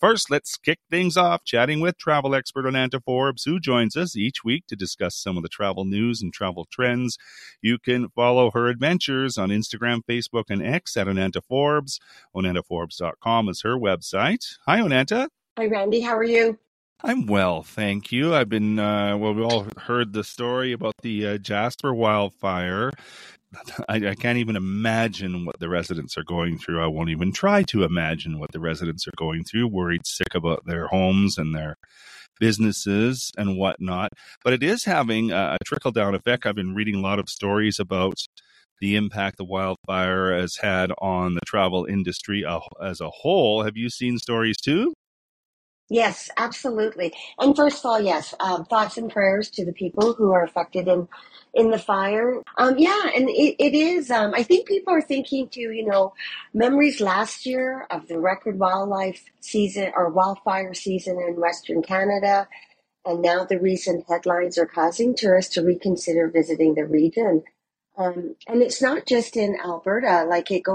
first, let's kick things off chatting with travel expert Onanta Forbes, who joins us each week to discuss some of the travel news and travel trends. You can follow her adventures on Instagram, Facebook, and X at Onanta Forbes. OnantaForbes.com is her website. Hi, Onanta. Hi, Randy. How are you? I'm well, thank you. I've been, we all heard the story about the Jasper wildfire. I can't even imagine what the residents are going through. I won't even try to imagine what the residents are going through, worried sick about their homes and their businesses and whatnot. But it is having a trickle-down effect. I've been reading a lot of stories about the impact the wildfire has had on the travel industry as a whole. Have you seen stories too? Yes, absolutely. And first of all, yes, thoughts and prayers to the people who are affected in the fire. Yeah, and it is. I think people are thinking too. Memories last year of the record wildlife season or wildfire season in Western Canada, and now the recent headlines are causing tourists to reconsider visiting the region. And it's not just in Alberta; like it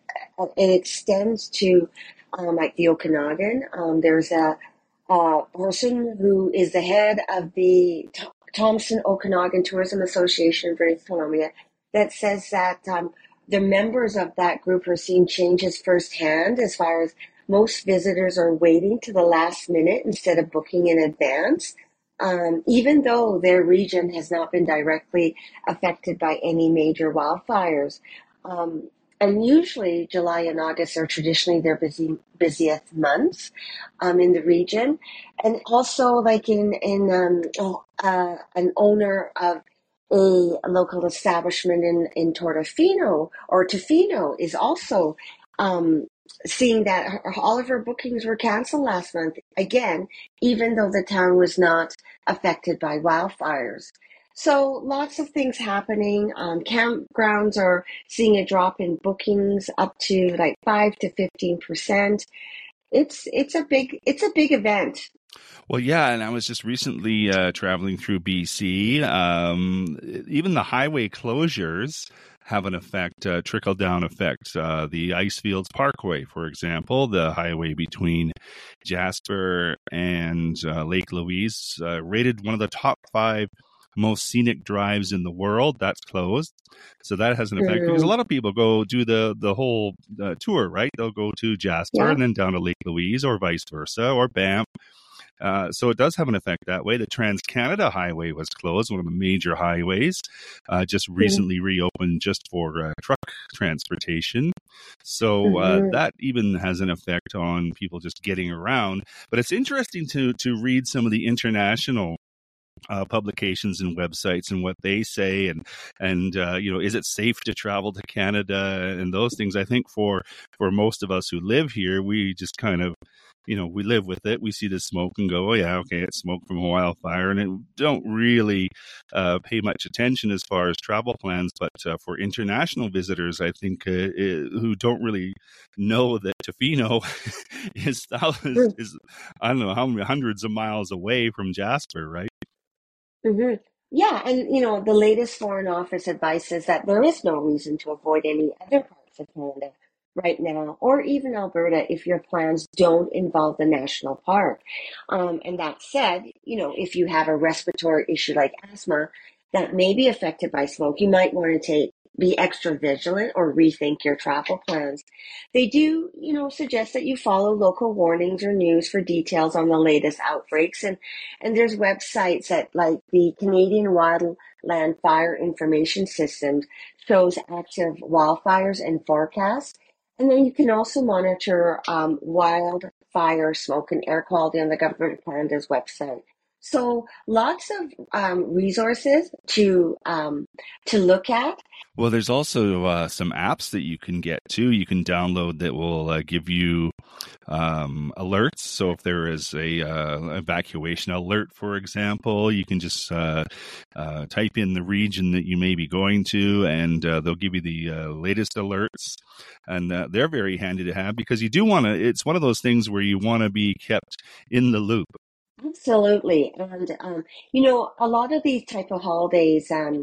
extends to like the Okanagan. There's a person who is the head of the Thompson Okanagan Tourism Association in British Columbia that says that the members of that group are seeing changes firsthand as far as most visitors are waiting to the last minute instead of booking in advance. Even though their region has not been directly affected by any major wildfires. And usually July and August are traditionally their busiest months in the region. And also like an owner of a local establishment in Tofino is also seeing that all of her bookings were canceled last month, again, even though the town was not affected by wildfires. So lots of things happening. Campgrounds are seeing a drop in bookings up to like 5 to 15%. It's a big event. Well, yeah, and I was just recently traveling through BC. Even the highway closures have an effect, trickle-down effect. The Icefields Parkway, for example, the highway between Jasper and Lake Louise, rated one of the top 5 most scenic drives in the world. That's closed. So that has an effect because a lot of people go do the whole tour, right? They'll go to Jasper and then down to Lake Louise or vice versa or Banff. So it does have an effect that way. The Trans-Canada Highway was closed, one of the major highways, just recently reopened just for truck transportation. So that even has an effect on people just getting around. But it's interesting to read some of the international publications and websites and what they say and is it safe to travel to Canada and those things. I think for most of us who live here, we just kind of we live with it. We see the smoke and go, oh yeah, okay, it's smoke from a wildfire, and it don't really pay much attention as far as travel plans. But for international visitors, I think who don't really know that Tofino is I don't know how many hundreds of miles away from Jasper, right? Mm-hmm. Yeah, and the latest Foreign Office advice is that there is no reason to avoid any other parts of Canada right now, or even Alberta, if your plans don't involve the national park. And that said, if you have a respiratory issue like asthma that may be affected by smoke, you might want to be extra vigilant or rethink your travel plans. They do, suggest that you follow local warnings or news for details on the latest outbreaks. And there's websites that like the Canadian Wildland Fire Information System shows active wildfires and forecasts. And then you can also monitor wildfire smoke and air quality on the Government of Canada's website. So lots of resources to look at. Well, there's also some apps that you can get too. You can download that will give you alerts. So if there is a evacuation alert, for example, you can just type in the region that you may be going to, and they'll give you the latest alerts. And they're very handy to have because you do want to. It's one of those things where you want to be kept in the loop. Absolutely. And, a lot of these type of holidays,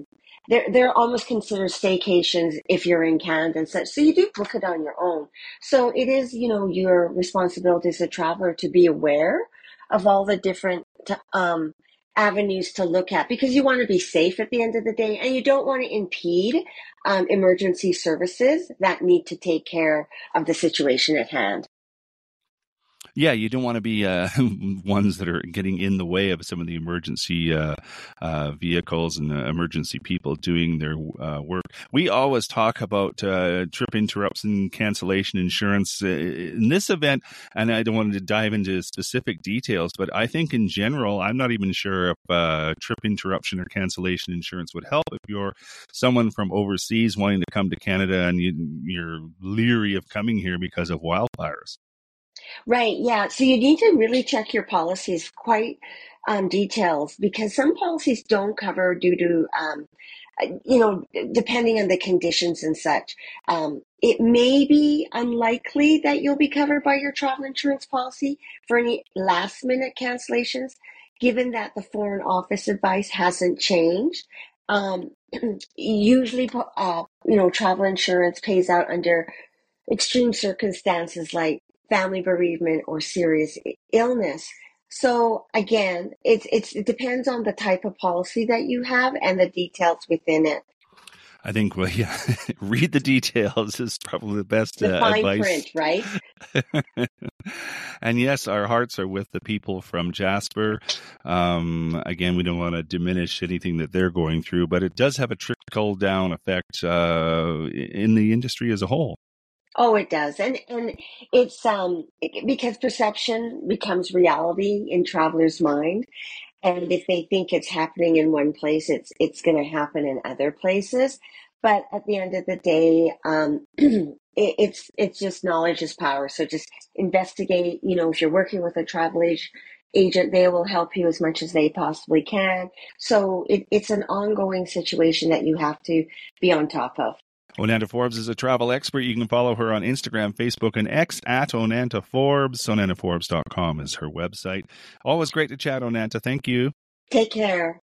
they're almost considered staycations if you're in Canada and such. So you do book it on your own. So it is, your responsibility as a traveler to be aware of all the different avenues to look at, because you want to be safe at the end of the day, and you don't want to impede emergency services that need to take care of the situation at hand. Yeah, you don't want to be ones that are getting in the way of some of the emergency vehicles and emergency people doing their work. We always talk about trip interruption cancellation insurance in this event, and I don't want to dive into specific details, but I think in general, I'm not even sure if trip interruption or cancellation insurance would help if you're someone from overseas wanting to come to Canada and you're leery of coming here because of wildfires. Right, yeah. So you need to really check your policies quite details, because some policies don't cover due to, depending on the conditions and such. It may be unlikely that you'll be covered by your travel insurance policy for any last minute cancellations, given that the Foreign Office advice hasn't changed. Um, Usually, travel insurance pays out under extreme circumstances like family bereavement or serious illness. So again, it depends on the type of policy that you have and the details within it. I think, well, yeah, read the details is probably the best The fine advice. print, right? And yes, our hearts are with the people from Jasper. Again, we don't want to diminish anything that they're going through, but it does have a trickle down effect in the industry as a whole. Oh, it does. And it's because perception becomes reality in travelers' mind. And if they think it's happening in one place, it's going to happen in other places. But at the end of the day, it's just knowledge is power. So just investigate. If you're working with a agent, they will help you as much as they possibly can. So it's an ongoing situation that you have to be on top of. Onanta Forbes is a travel expert. You can follow her on Instagram, Facebook, and X at Onanta Forbes. OnantaForbes.com is her website. Always great to chat, Onanta. Thank you. Take care.